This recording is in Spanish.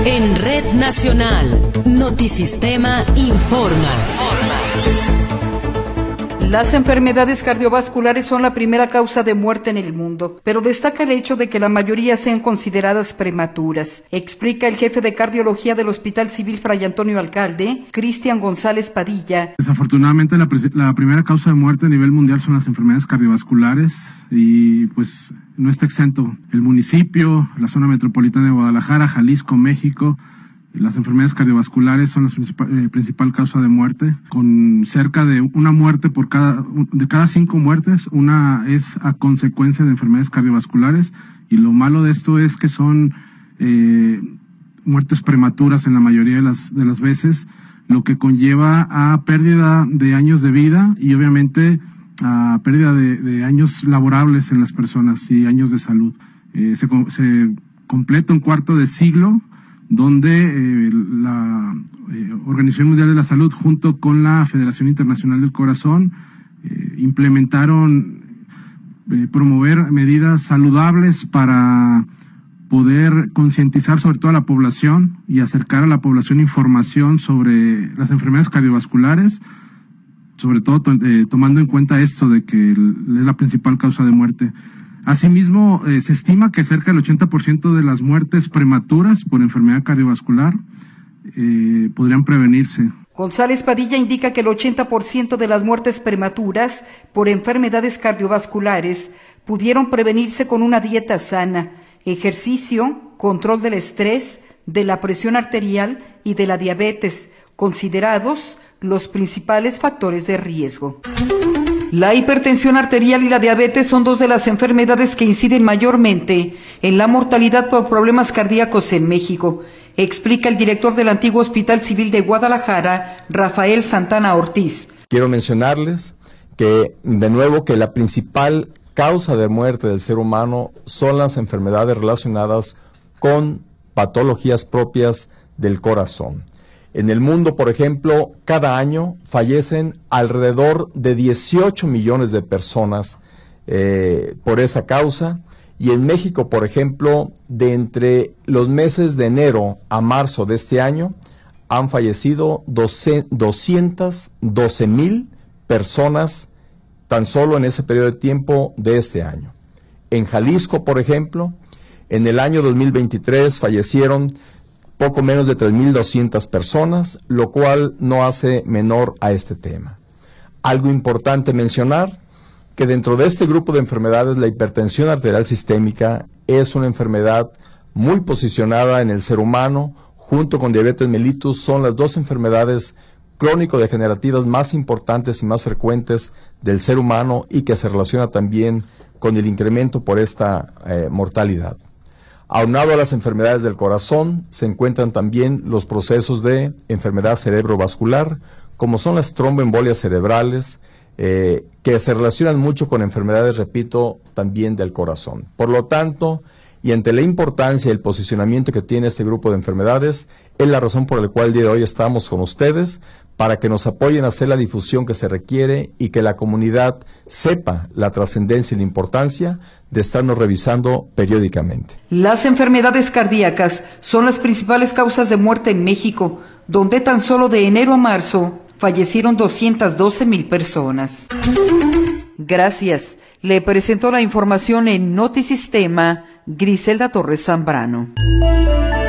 En Red Nacional, Notisistema informa. Las enfermedades cardiovasculares son la primera causa de muerte en el mundo, pero destaca el hecho de que la mayoría sean consideradas prematuras. Explica el jefe de cardiología del Hospital Civil Fray Antonio Alcalde, Cristian González Padilla. Desafortunadamente la primera causa de muerte a nivel mundial son las enfermedades cardiovasculares y pues no está exento el municipio, la zona metropolitana de Guadalajara, Jalisco, México. Las enfermedades cardiovasculares son la principal causa de muerte, con cerca de una muerte de cada 5 muertes, una es a consecuencia de enfermedades cardiovasculares, y lo malo de esto es que son muertes prematuras en la mayoría de las veces, lo que conlleva a pérdida de años de vida y obviamente a pérdida de años laborables en las personas y años de salud. Se completa un cuarto de siglo donde la Organización Mundial de la Salud junto con la Federación Internacional del Corazón implementaron promover medidas saludables para poder concientizar sobre todo a la población y acercar a la población información sobre las enfermedades cardiovasculares, sobre todo tomando en cuenta esto de que es la principal causa de muerte. Asimismo, se estima que cerca del 80% de las muertes prematuras por enfermedad cardiovascular podrían prevenirse. González Padilla indica que el 80% de las muertes prematuras por enfermedades cardiovasculares pudieron prevenirse con una dieta sana, ejercicio, control del estrés, de la presión arterial y de la diabetes, considerados los principales factores de riesgo. La hipertensión arterial y la diabetes son dos de las enfermedades que inciden mayormente en la mortalidad por problemas cardíacos en México, explica el director del antiguo Hospital Civil de Guadalajara, Rafael Santana Ortiz. Quiero mencionarles que, de nuevo, que la principal causa de muerte del ser humano son las enfermedades relacionadas con patologías propias del corazón. En el mundo, por ejemplo, cada año fallecen alrededor de 18 millones de personas por esa causa, y en México, por ejemplo, de entre los meses de enero a marzo de este año, han fallecido 212,000 personas tan solo en ese periodo de tiempo de este año. En Jalisco, por ejemplo, en el año 2023 fallecieron poco menos de 3,200 personas, lo cual no hace menor a este tema. Algo importante mencionar, que dentro de este grupo de enfermedades la hipertensión arterial sistémica es una enfermedad muy posicionada en el ser humano, junto con diabetes mellitus, son las dos enfermedades crónico-degenerativas más importantes y más frecuentes del ser humano y que se relaciona también con el incremento por esta mortalidad. Aunado a las enfermedades del corazón, se encuentran también los procesos de enfermedad cerebrovascular, como son las tromboembolias cerebrales, que se relacionan mucho con enfermedades, repito, también del corazón. Por lo tanto, y ante la importancia y el posicionamiento que tiene este grupo de enfermedades, es la razón por la cual el día de hoy estamos con ustedes, para que nos apoyen a hacer la difusión que se requiere y que la comunidad sepa la trascendencia y la importancia de estarnos revisando periódicamente. Las enfermedades cardíacas son las principales causas de muerte en México, donde tan solo de enero a marzo fallecieron 212,000 personas. Gracias. Le presentó la información en Notisistema Griselda Torres Zambrano.